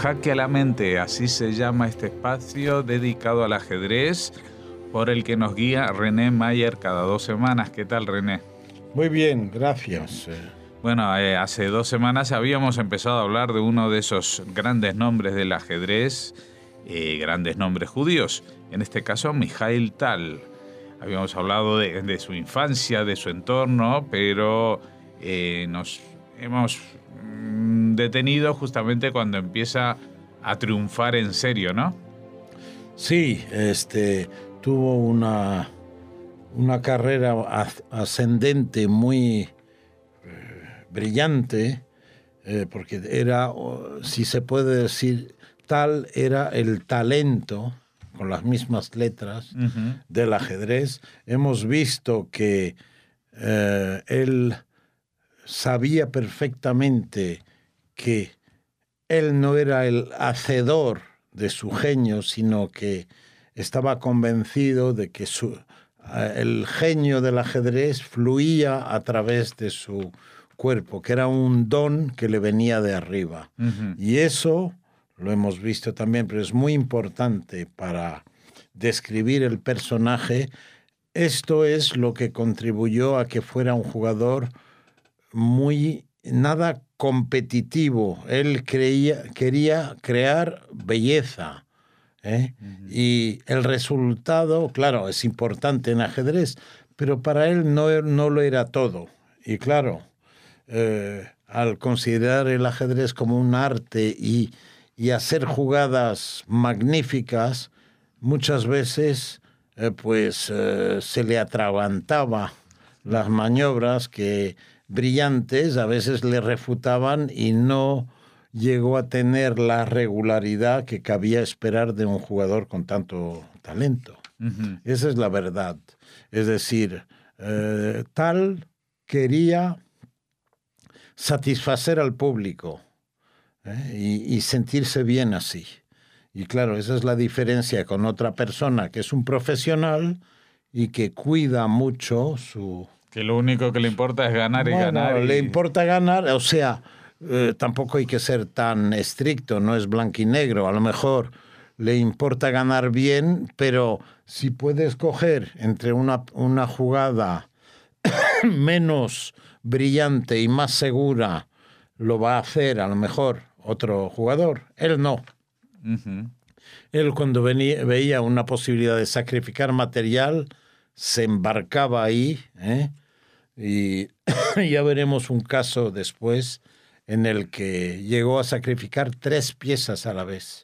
Jaque a la Mente, así se llama este espacio dedicado al ajedrez, por el que nos guía René Mayer cada 2 semanas. ¿Qué tal, René? Muy bien, gracias. Bueno, hace 2 semanas habíamos empezado a hablar de uno de esos grandes nombres del ajedrez, grandes nombres judíos, en este caso Mijail Tal. Habíamos hablado de su infancia, de su entorno, pero nos hemos detenido justamente cuando empieza a triunfar en serio, ¿no? Sí, tuvo una carrera ascendente muy brillante, porque era, si se puede decir, Tal era el talento, con las mismas letras, del ajedrez. Hemos visto que él sabía perfectamente que él no era el hacedor de su genio, sino que estaba convencido de que el genio del ajedrez fluía a través de su cuerpo, que era un don que le venía de arriba. Y eso lo hemos visto también, pero es muy importante para describir el personaje. Esto es lo que contribuyó a que fuera un jugador nada competitivo. Él quería crear belleza, ¿eh? Y el resultado, claro, es importante en ajedrez, pero para él no lo era todo. Y claro, al considerar el ajedrez como un arte y hacer jugadas magníficas, muchas veces se le atragantaba las maniobras que brillantes a veces le refutaban y no llegó a tener la regularidad que cabía esperar de un jugador con tanto talento. Esa es la verdad. Es decir, Tal quería satisfacer al público, y sentirse bien así. Y claro, esa es la diferencia con otra persona que es un profesional y que cuida mucho su... Que lo único que le importa es ganar y ganar. Le importa ganar, o sea, tampoco hay que ser tan estricto, no es blanco y negro. A lo mejor le importa ganar bien, pero si puede escoger entre una jugada menos brillante y más segura, lo va a hacer a lo mejor otro jugador. Él no. Él cuando veía una posibilidad de sacrificar material, se embarcaba ahí, y ya veremos un caso después en el que llegó a sacrificar 3 piezas a la vez,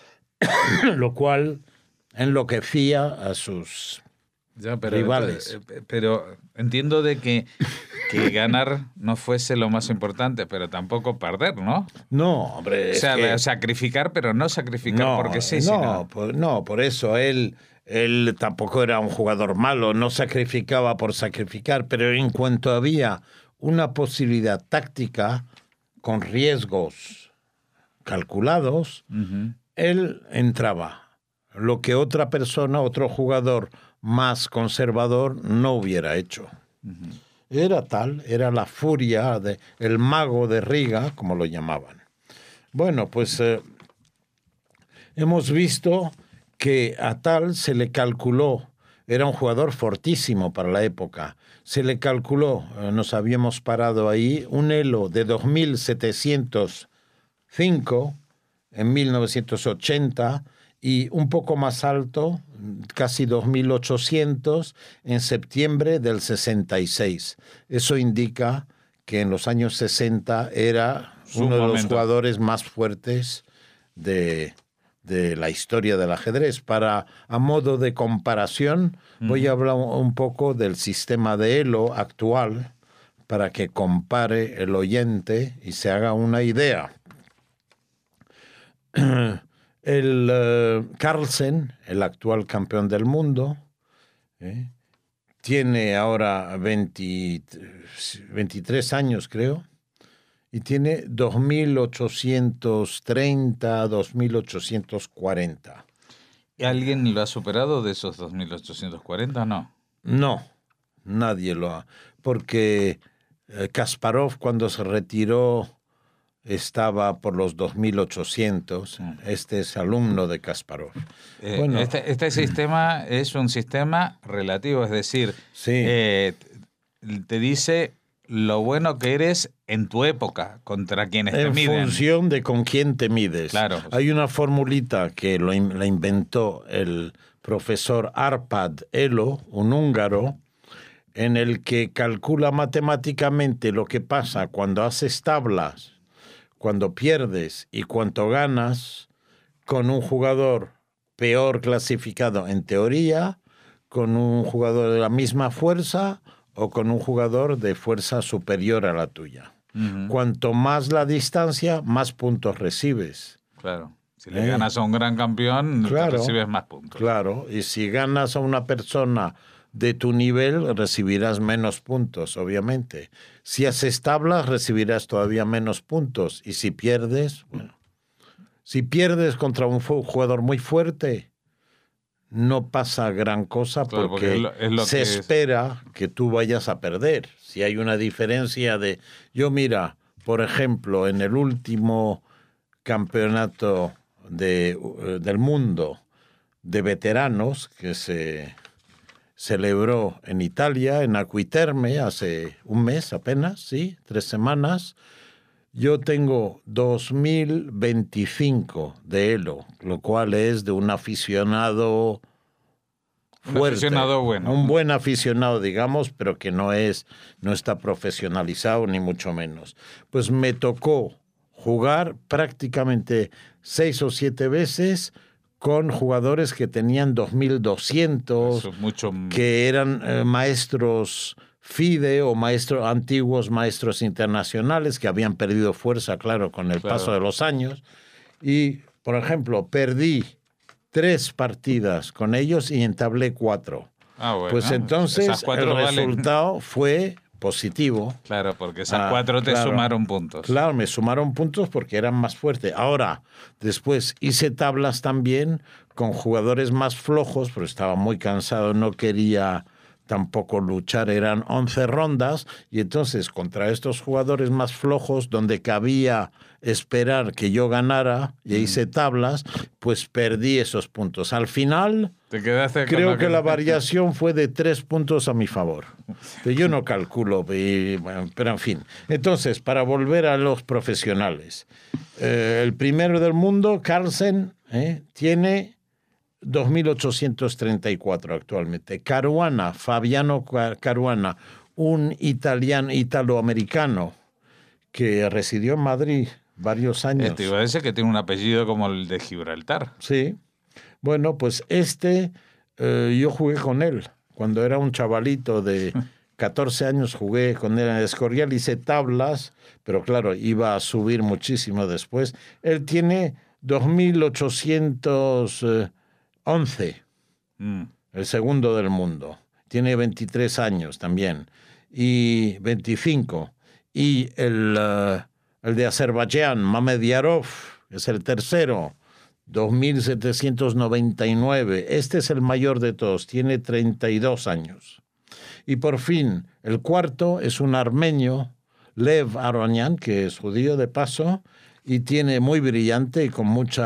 lo cual enloquecía a sus rivales. Pero entiendo de que ganar no fuese lo más importante, pero tampoco perder, ¿no? No, hombre. O sea, sacrificar, pero no sacrificar porque sí. No, por eso él tampoco era un jugador malo, no sacrificaba por sacrificar, pero en cuanto había una posibilidad táctica con riesgos calculados, él entraba. Lo que otra persona, otro jugador más conservador no hubiera hecho. Era Tal, era la furia, el mago de Riga, como lo llamaban. Bueno, pues hemos visto que a Tal se le calculó, era un jugador fortísimo para la época, se le calculó, nos habíamos parado ahí, un elo de 2.705 en 1980 y un poco más alto, casi 2.800 en septiembre del 66. Eso indica que en los años 60 era uno de los jugadores más fuertes de la historia del ajedrez. A modo de comparación, voy a hablar un poco del sistema de elo actual para que compare el oyente y se haga una idea. Carlsen, el actual campeón del mundo, tiene ahora 23 años, creo, y tiene 2.830, 2.840. ¿Y alguien lo ha superado de esos 2.840? No. No, nadie lo ha. Porque Kasparov, cuando se retiró estaba por los 2800. Este es alumno de Kasparov. Bueno, este sistema es un sistema relativo, es decir, sí. Te dice lo bueno que eres en tu época contra quienes te miden. En función de con quién te mides. Claro. Hay una formulita que la inventó el profesor Arpad Elo, un húngaro, en el que calcula matemáticamente lo que pasa cuando haces tablas, cuando pierdes y cuánto ganas con un jugador peor clasificado en teoría, con un jugador de la misma fuerza o con un jugador de fuerza superior a la tuya. Uh-huh. Cuanto más la distancia, más puntos recibes. Claro. Si le ganas a un gran campeón, claro, recibes más puntos. Claro, y si ganas a una persona de tu nivel, recibirás menos puntos, obviamente. Si haces tablas, recibirás todavía menos puntos. Y si pierdes, bueno, si pierdes contra un jugador muy fuerte, no pasa gran cosa, claro, porque se espera que tú vayas a perder. Si hay una diferencia de... Yo, mira, por ejemplo, en el último campeonato del mundo de veteranos que se celebró en Italia, en Aquiterme, hace un mes apenas, ¿sí? 3 semanas. Yo tengo 2025 de Elo, lo cual es de un aficionado fuerte. Un aficionado bueno. Un buen aficionado, digamos, pero que no está profesionalizado, ni mucho menos. Pues me tocó jugar prácticamente 6 o 7 veces con jugadores que tenían 2.200, que eran maestros FIDE o antiguos maestros internacionales que habían perdido fuerza, claro, con el paso de los años. Y, por ejemplo, perdí 3 partidas con ellos y entablé 4. Bueno, pues entonces el resultado fue positivo. Claro, porque esas 4 te sumaron puntos. Claro, me sumaron puntos porque eran más fuertes. Ahora, después hice tablas también con jugadores más flojos, pero estaba muy cansado, no quería tampoco luchar, eran 11 rondas, y entonces contra estos jugadores más flojos, donde cabía esperar que yo ganara, y hice tablas, pues perdí esos puntos. Al final, creo que la variación fue de 3 puntos a mi favor. Pero yo no calculo, pero en fin. Entonces, para volver a los profesionales, el primero del mundo, Carlsen, tiene 2.834 actualmente. Caruana, Fabiano Caruana, un italoamericano que residió en Madrid varios años. Te iba a decir que tiene un apellido como el de Gibraltar. Sí. Bueno, pues yo jugué con él. Cuando era un chavalito de 14 años jugué con él en el Escorial, hice tablas, pero claro, iba a subir muchísimo después. Él tiene 2.811, el segundo del mundo. Tiene 23 años también, y 25. Y el de Azerbaiyán, Mamedyarov, es el tercero, 2.799. Este es el mayor de todos, tiene 32 años. Y por fin, el cuarto es un armenio, Lev Aronyan, que es judío de paso, y tiene muy brillante y con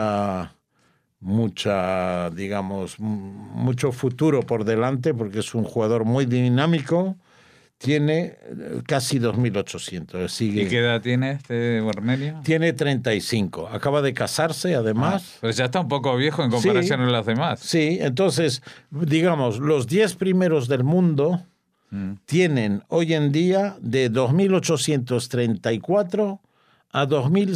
digamos, mucho futuro por delante, porque es un jugador muy dinámico. Tiene casi 2.800. ¿Y qué edad tiene este armenio? Tiene 35. Acaba de casarse, además. Pero ya está un poco viejo en comparación a los demás. Sí, entonces, digamos, los 10 primeros del mundo tienen hoy en día de 2.834 a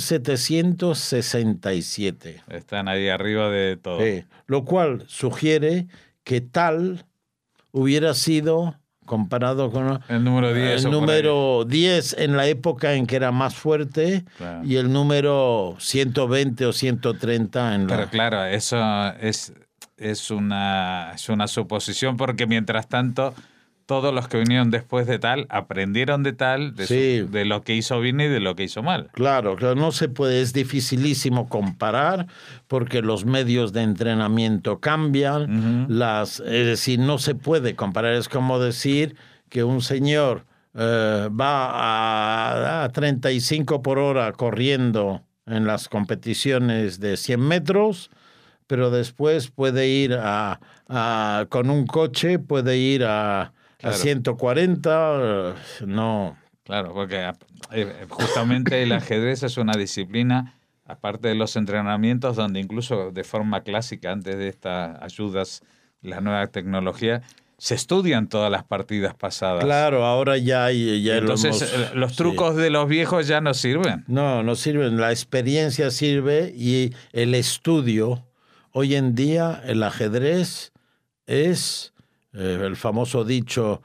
2.767. Están ahí arriba de todo. Lo cual sugiere que tal hubiera sido, comparado con el número 10, el número 10 en la época en que era más fuerte, claro, y el número 120 o 130 en la... Pero claro, eso es una suposición, porque mientras tanto todos los que vinieron después de tal aprendieron de tal, de lo que hizo bien y de lo que hizo mal. Claro, no se puede, es dificilísimo comparar porque los medios de entrenamiento cambian, es decir, no se puede comparar. Es como decir que un señor va a 35 por hora corriendo en las competiciones de 100 metros, pero después puede ir con un coche, puede ir a 140, no. Claro, porque justamente el ajedrez es una disciplina, aparte de los entrenamientos, donde incluso de forma clásica, antes de estas ayudas, la nueva tecnología, se estudian todas las partidas pasadas. Claro, ahora ya entonces los trucos de los viejos ya no sirven. No sirven. La experiencia sirve y el estudio. Hoy en día el ajedrez es el famoso dicho,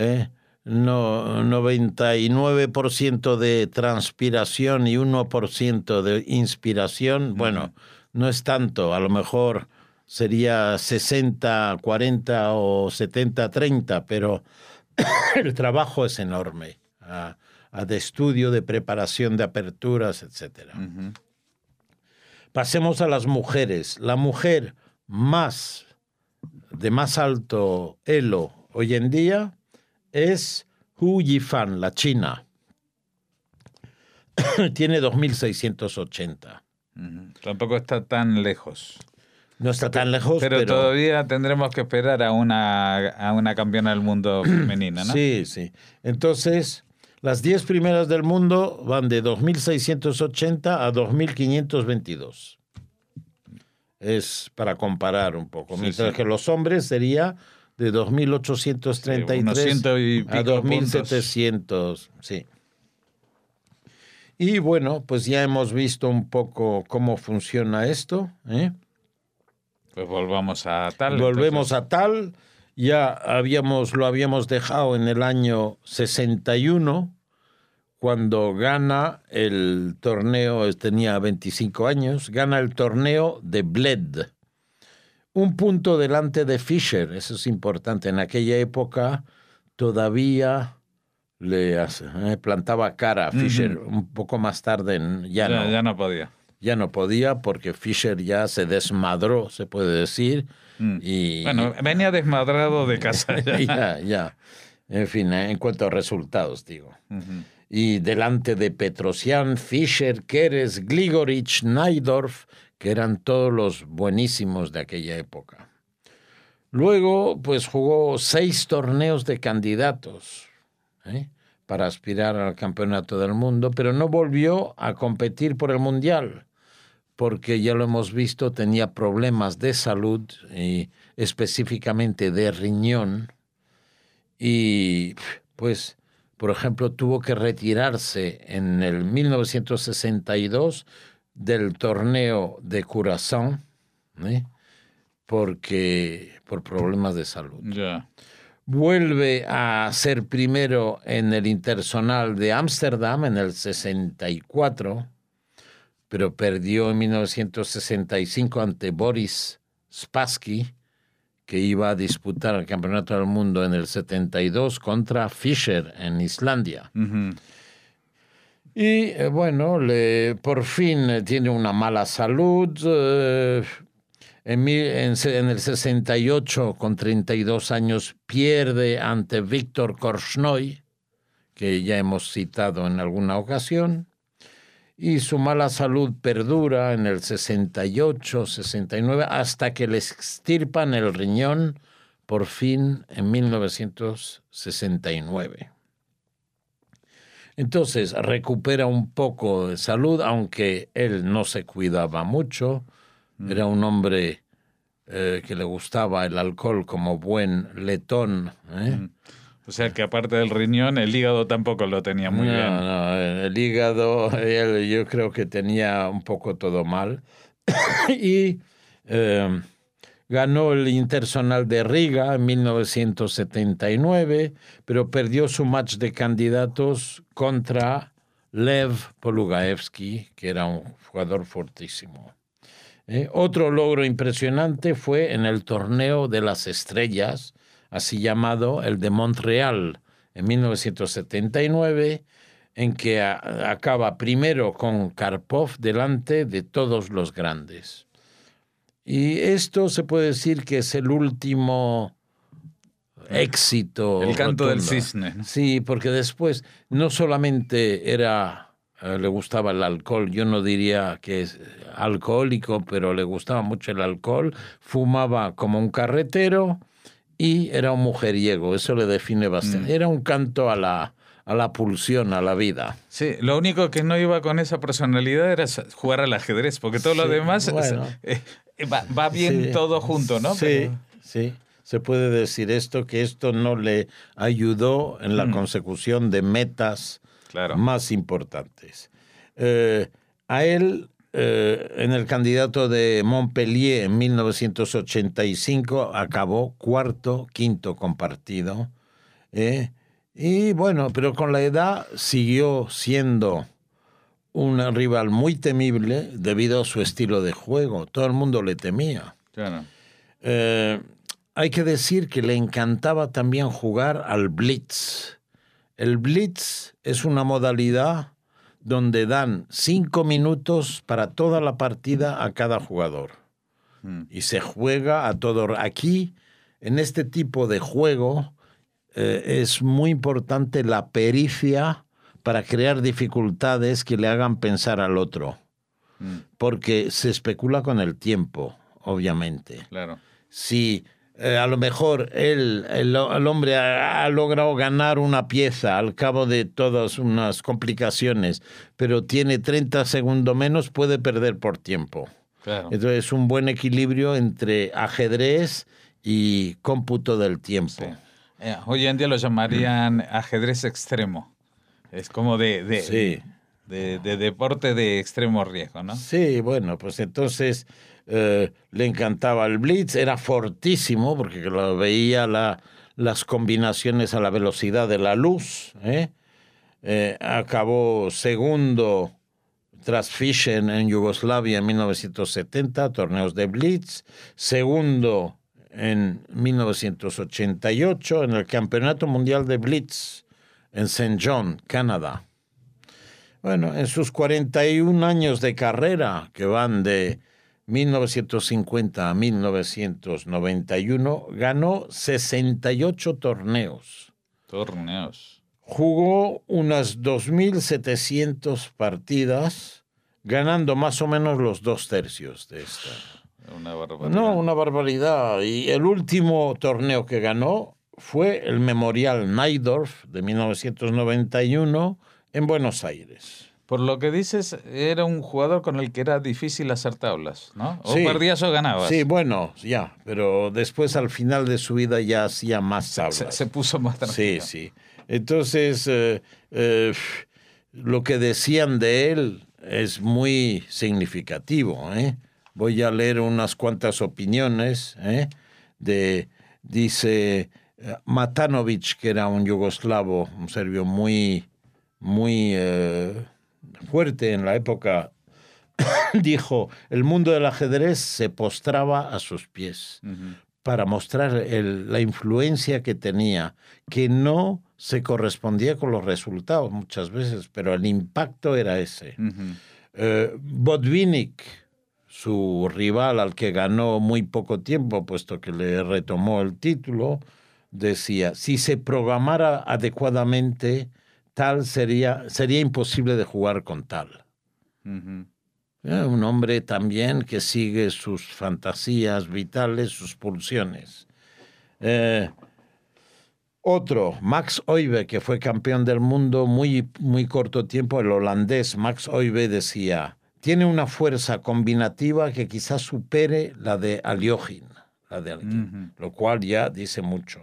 99% de transpiración y 1% de inspiración. Bueno, no es tanto, a lo mejor sería 60-40 o 70-30, pero el trabajo es enorme, de estudio, de preparación, de aperturas, etc. Uh-huh. Pasemos a las mujeres. La mujer de más alto elo hoy en día es Hu Yifan, la china. Tiene 2.680. Uh-huh. Tampoco está tan lejos. No está tan lejos, pero todavía tendremos que esperar a una campeona del mundo femenina, ¿no? Sí. Entonces, las 10 primeras del mundo van de 2.680 a 2.522. Es para comparar un poco. Mientras que los hombres sería de 2.833 a 2.700. Sí. Y bueno, pues ya hemos visto un poco cómo funciona esto, ¿eh? Pues volvamos a tal. Volvemos a tal. Ya lo habíamos dejado en el año 61, cuando gana el torneo, tenía 25 años, gana el torneo de Bled. Un punto delante de Fischer, eso es importante. En aquella época todavía le plantaba cara a Fischer. Uh-huh. Un poco más tarde ya no podía. Ya no podía porque Fischer ya se desmadró, se puede decir. Y bueno, venía desmadrado de casa. Ya. En fin, en cuanto a resultados, digo. Uh-huh. Y delante de Petrosian, Fischer, Keres, Gligorich, Najdorf, que eran todos los buenísimos de aquella época. Luego, pues jugó 6 torneos de candidatos, para aspirar al campeonato del mundo, pero no volvió a competir por el mundial, porque ya lo hemos visto, tenía problemas de salud, y específicamente de riñón, y pues, por ejemplo, tuvo que retirarse en el 1962 del torneo de Curazao, por problemas de salud. Yeah. Vuelve a ser primero en el Interzonal de Ámsterdam en el 64, pero perdió en 1965 ante Boris Spassky, que iba a disputar el Campeonato del Mundo en el 72 contra Fischer en Islandia. Uh-huh. Y bueno, por fin tiene una mala salud. En el 68, con 32 años, pierde ante Víctor Korchnoi, que ya hemos citado en alguna ocasión, y su mala salud perdura en el 68, 69, hasta que le extirpan el riñón, por fin, en 1969. Entonces, recupera un poco de salud, aunque él no se cuidaba mucho. Era un hombre que le gustaba el alcohol como buen letón. O sea que aparte del riñón, el hígado tampoco lo tenía muy bien. No, el hígado, yo creo que tenía un poco todo mal. Y ganó el Interzonal de Riga en 1979, pero perdió su match de candidatos contra Lev Polugaevsky, que era un jugador fortísimo. Otro logro impresionante fue en el Torneo de las Estrellas, así llamado el de Montreal, en 1979, en que acaba primero con Karpov delante de todos los grandes. Y esto se puede decir que es el último éxito. El canto del rotundo. cisne, ¿no? Sí, porque después no solamente le gustaba el alcohol, yo no diría que es alcohólico, pero le gustaba mucho el alcohol, fumaba como un carretero y era un mujeriego, eso le define bastante. Era un canto a la pulsión, a la vida. Sí, lo único que no iba con esa personalidad era jugar al ajedrez, porque todo lo Sí, demás bueno. va bien Sí, todo junto, ¿no? Sí, sí. Se puede decir que esto no le ayudó en la consecución de metas Claro. más importantes. A él, en el candidato de Montpellier en 1985, acabó quinto compartido. Y bueno, pero con la edad siguió siendo un rival muy temible debido a su estilo de juego. Todo el mundo le temía. Claro. Hay que decir que le encantaba también jugar al blitz. El blitz es una modalidad donde dan 5 minutos para toda la partida a cada jugador. Y se juega a todo. Aquí, en este tipo de juego, es muy importante la pericia para crear dificultades que le hagan pensar al otro. Porque se especula con el tiempo, obviamente. Claro. Si a lo mejor el hombre ha logrado ganar una pieza al cabo de todas unas complicaciones, pero tiene 30 segundos menos, puede perder por tiempo. Claro. Entonces es un buen equilibrio entre ajedrez y cómputo del tiempo. Sí. Hoy en día lo llamarían ajedrez extremo. Es como Sí. de deporte de extremo riesgo, ¿no? Sí, bueno, pues entonces le encantaba el blitz, era fortísimo porque lo veía las combinaciones a la velocidad de la luz. Acabó segundo tras Fischer en Yugoslavia en 1970, torneos de blitz, segundo en 1988 en el Campeonato Mundial de Blitz en St. John, Canadá. Bueno, en sus 41 años de carrera, que van de 1950 a 1991, ganó 68 torneos. Torneos. Jugó unas 2.700 partidas, ganando más o menos los 2/3 de esta. Una barbaridad. No, una barbaridad. Y el último torneo que ganó fue el Memorial Najdorf de 1991 en Buenos Aires. Por lo que dices, era un jugador con el que era difícil hacer tablas, ¿no? O Sí. perdías o ganabas. Sí, bueno, ya, pero después al final de su vida ya hacía más tablas. Se puso más tranquilo. Sí, sí. Entonces, lo que decían de él es muy significativo. Voy a leer unas cuantas opiniones. Dice Matanovic, que era un yugoslavo, un serbio muy fuerte en la época, dijo: el mundo del ajedrez se postraba a sus pies para mostrar la influencia que tenía, que no se correspondía con los resultados muchas veces, pero el impacto era ese. Botvinnik, su rival al que ganó muy poco tiempo, puesto que le retomó el título, decía: si se programara adecuadamente, tal sería imposible de jugar con tal. Un hombre también que sigue sus fantasías vitales, sus pulsiones. Otro, Max Euwe, que fue campeón del mundo muy, muy corto tiempo, el holandés Max Euwe decía: tiene una fuerza combinativa que quizás supere la de Aljochin, lo cual ya dice mucho.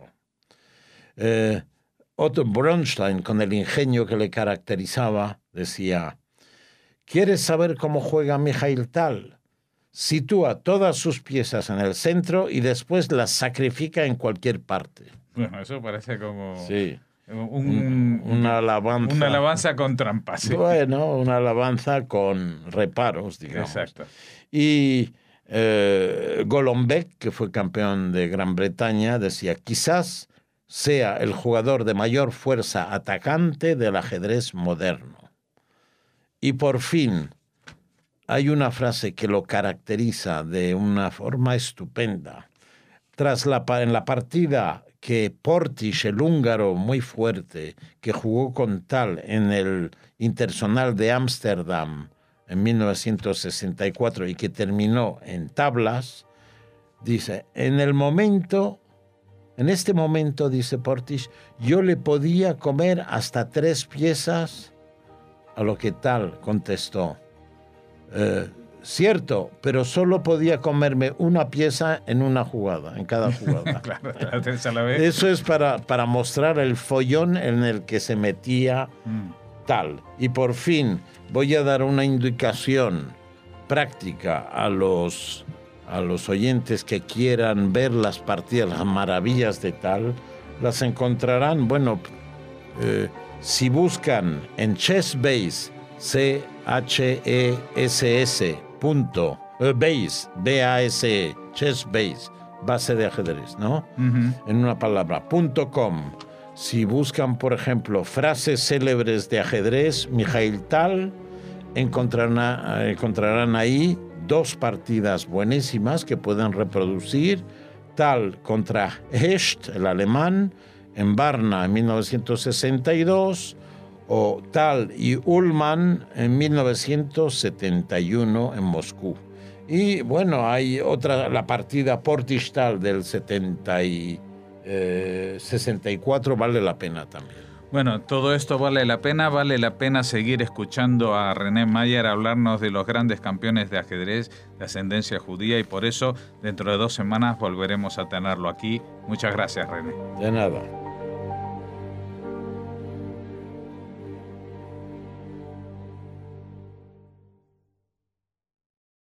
Otto Bronstein, con el ingenio que le caracterizaba, decía: ¿quieres saber cómo juega Mikhail Tal? Sitúa todas sus piezas en el centro y después las sacrifica en cualquier parte. Bueno, eso parece como Sí. una alabanza. Una alabanza con trampas. Sí. Bueno, una alabanza con reparos, digamos. Exacto. Y Golombek, que fue campeón de Gran Bretaña, decía: quizás sea el jugador de mayor fuerza atacante del ajedrez moderno. Y por fin, hay una frase que lo caracteriza de una forma estupenda. En la partida que Portisch, el húngaro muy fuerte, que jugó con Tal en el Internacional de Ámsterdam en 1964 y que terminó en tablas, dice, en este momento, dice Portisch, yo le podía comer hasta 3 piezas, a lo que Tal contestó. Cierto, pero solo podía comerme una pieza en una jugada, en cada jugada. Claro, a la vez. Eso es para mostrar el follón en el que se metía Tal. Y por fin voy a dar una indicación práctica a los oyentes que quieran ver las partidas, las maravillas de Tal. Las encontrarán, si buscan en ChessBase, Base, B-A-S-E, ChessBase, base de ajedrez, ¿no? En una palabra, .com. Si buscan, por ejemplo, frases célebres de ajedrez, Mikhail Tal, encontrarán ahí 2 partidas buenísimas que pueden reproducir. Tal contra Hecht, el alemán, en Varna en 1962, o Tal y Ullmann en 1971 en Moscú. Y bueno, hay otra, la partida Portisch-Tal del 64 vale la pena también. Bueno, todo esto vale la pena seguir escuchando a René Mayer hablarnos de los grandes campeones de ajedrez de ascendencia judía, y por eso dentro de 2 semanas volveremos a tenerlo aquí. Muchas gracias, René. De nada.